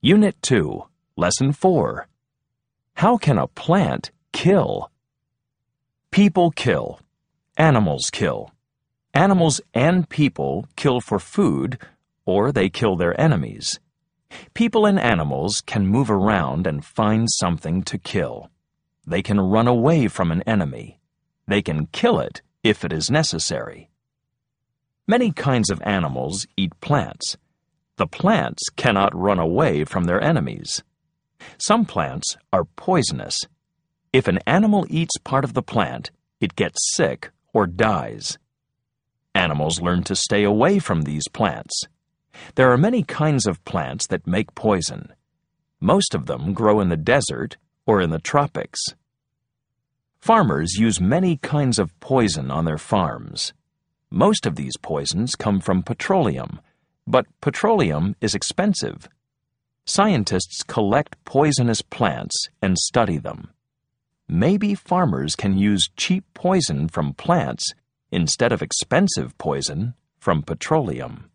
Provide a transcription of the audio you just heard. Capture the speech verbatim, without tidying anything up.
Unit two, Lesson four. How can a plant kill? People kill. Animals kill. Animals and people kill for food, or they kill their enemies. People and animals can move around and find something to kill. They can run away from an enemy. They can kill it if it is necessary. Many kinds of animals eat plants. The plants cannot run away from their enemies. Some plants are poisonous. If an animal eats part of the plant, it gets sick or dies. Animals learn to stay away from these plants. There are many kinds of plants that make poison. Most of them grow in the desert or in the tropics. Farmers use many kinds of poison on their farms. Most of these poisons come from petroleum, but petroleum is expensive. Scientists collect poisonous plants and study them. Maybe farmers can use cheap poison from plants instead of expensive poison from petroleum.